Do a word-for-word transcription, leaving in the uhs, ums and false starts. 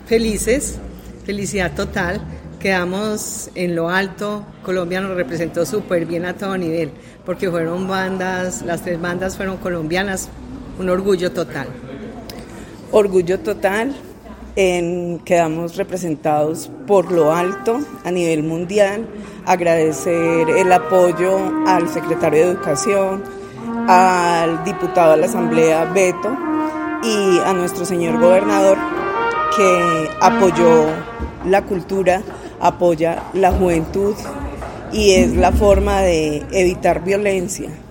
felices, felicidad total. Quedamos en lo alto, Colombia nos representó súper bien a todo nivel, porque fueron bandas, las tres bandas fueron colombianas, un orgullo total. Orgullo total, en, quedamos representados por lo alto a nivel mundial, agradecer el apoyo al secretario de Educación, al diputado de la Asamblea Beto y a nuestro señor gobernador que apoyó la cultura, apoya la juventud y es la forma de evitar violencia.